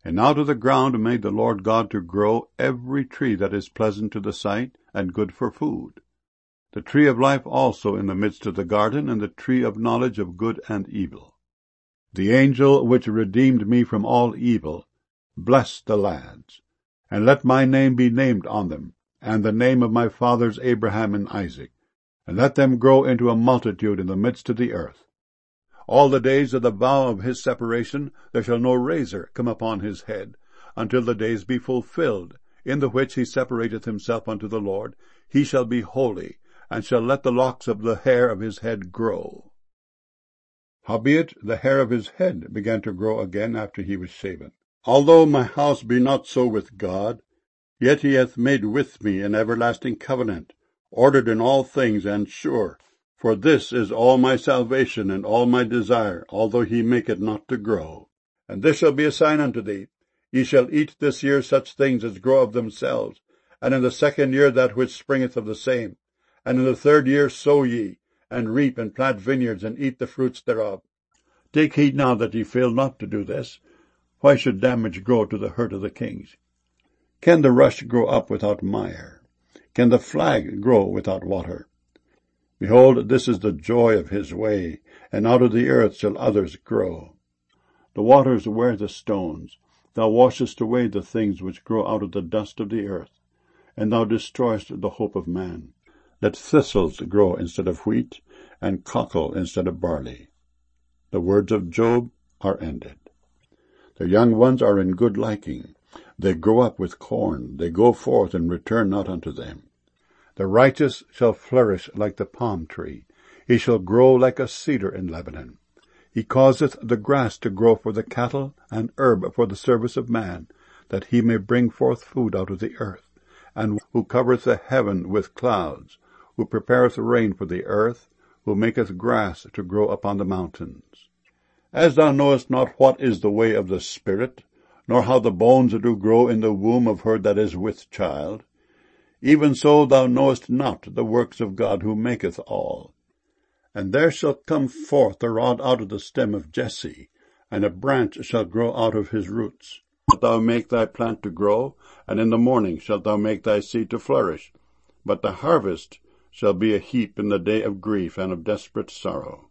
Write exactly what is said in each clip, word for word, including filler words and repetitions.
And out of the ground made the Lord God to grow every tree that is pleasant to the sight, and good for food. The tree of life also in the midst of the garden, and the tree of knowledge of good and evil. The angel which redeemed me from all evil, bless the lads, and let my name be named on them, and the name of my fathers Abraham and Isaac, and let them grow into a multitude in the midst of the earth. All the days of the vow of his separation there shall no razor come upon his head, until the days be fulfilled, in the which he separateth himself unto the Lord. He shall be holy, and shall let the locks of the hair of his head grow. Howbeit the hair of his head began to grow again after he was shaven. Although my house be not so with God, yet he hath made with me an everlasting covenant, ordered in all things and sure. For this is all my salvation and all my desire, although he make it not to grow. And this shall be a sign unto thee. Ye shall eat this year such things as grow of themselves, and in the second year that which springeth of the same. And in the third year sow ye, and reap, and plant vineyards, and eat the fruits thereof. Take heed now that ye fail not to do this. Why should damage grow to the hurt of the kings? Can the rush grow up without mire? Can the flag grow without water? Behold, this is the joy of his way, and out of the earth shall others grow. The waters wear the stones. Thou washest away the things which grow out of the dust of the earth, and thou destroyest the hope of man. Let thistles grow instead of wheat, and cockle instead of barley. The words of Job are ended. The young ones are in good liking. They grow up with corn. They go forth and return not unto them. The righteous shall flourish like the palm tree. He shall grow like a cedar in Lebanon. He causeth the grass to grow for the cattle, and herb for the service of man, that he may bring forth food out of the earth, and who covereth the heaven with clouds, who prepareth rain for the earth, who maketh grass to grow upon the mountains. As thou knowest not what is the way of the Spirit, nor how the bones do grow in the womb of her that is with child, even so thou knowest not the works of God who maketh all. And there shall come forth a rod out of the stem of Jesse, and a branch shall grow out of his roots. Shalt thou make thy plant to grow, and in the morning shalt thou make thy seed to flourish. But the harvest shall be a heap in the day of grief and of desperate sorrow.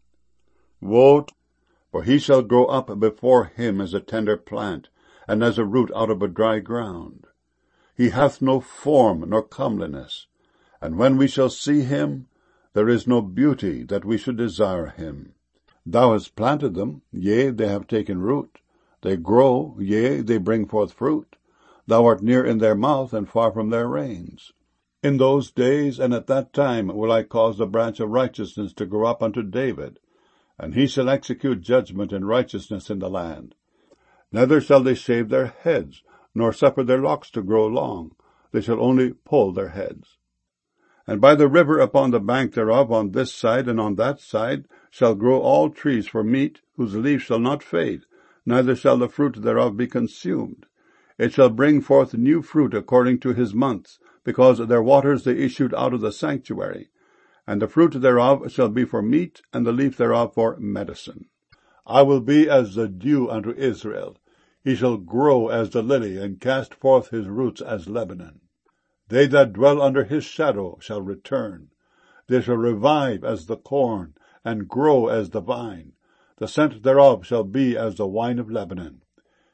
Woe! For he shall grow up before him as a tender plant, and as a root out of a dry ground. He hath no form nor comeliness, and when we shall see him, there is no beauty that we should desire him. Thou hast planted them, yea, they have taken root. They grow, yea, they bring forth fruit. Thou art near in their mouth, and far from their reins. In those days and at that time will I cause the branch of righteousness to grow up unto David, and he shall execute judgment and righteousness in the land. Neither shall they shave their heads, nor suffer their locks to grow long. They shall only pull their heads. And by the river upon the bank thereof, on this side and on that side, shall grow all trees for meat, whose leaves shall not fade, neither shall the fruit thereof be consumed. It shall bring forth new fruit according to his months, because their waters they issued out of the sanctuary. And the fruit thereof shall be for meat, and the leaf thereof for medicine. I will be as the dew unto Israel. He shall grow as the lily, and cast forth his roots as Lebanon. They that dwell under his shadow shall return. They shall revive as the corn, and grow as the vine. The scent thereof shall be as the wine of Lebanon.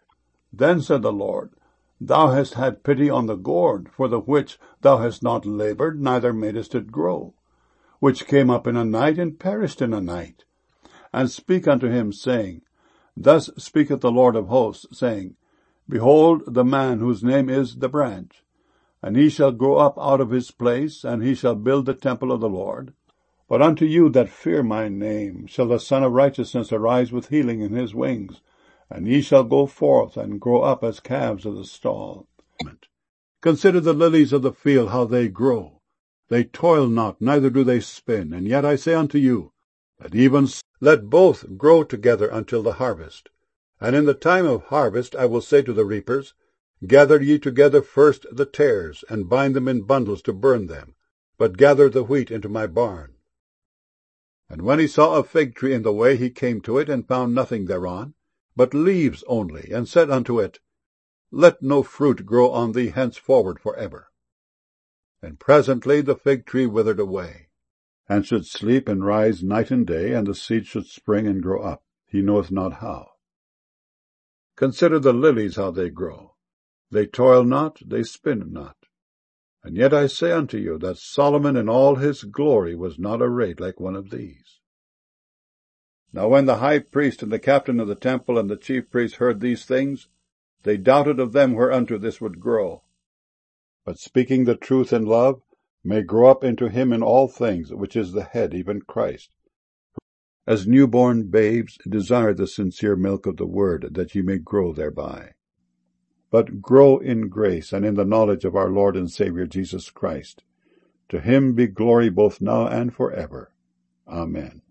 Then said the Lord, Thou hast had pity on the gourd, for the which thou hast not labored, neither madest it grow, which came up in a night, and perished in a night. And speak unto him, saying, Thus speaketh the Lord of hosts, saying, Behold the man whose name is the branch, and he shall grow up out of his place, and he shall build the temple of the Lord. But unto you that fear my name shall the Son of Righteousness arise with healing in his wings, and ye shall go forth and grow up as calves of the stall. Consider the lilies of the field, how they grow. They toil not, neither do they spin. And yet I say unto you, that even so let both grow together until the harvest. And in the time of harvest I will say to the reapers, Gather ye together first the tares, and bind them in bundles to burn them, but gather the wheat into my barn. And when he saw a fig tree in the way, he came to it, and found nothing thereon, but leaves only, and said unto it, let no fruit grow on thee henceforward for ever. And presently the fig tree withered away, and should sleep and rise night and day, and the seed should spring and grow up, he knoweth not how. Consider the lilies how they grow. They toil not, they spin not. And yet I say unto you, that Solomon in all his glory was not arrayed like one of these. Now when the high priest and the captain of the temple and the chief priests heard these things, they doubted of them whereunto this would grow. But speaking the truth in love, may grow up into him in all things, which is the head, even Christ. As newborn babes, desire the sincere milk of the word, that ye may grow thereby. But grow in grace and in the knowledge of our Lord and Saviour Jesus Christ. To him be glory both now and for ever. Amen.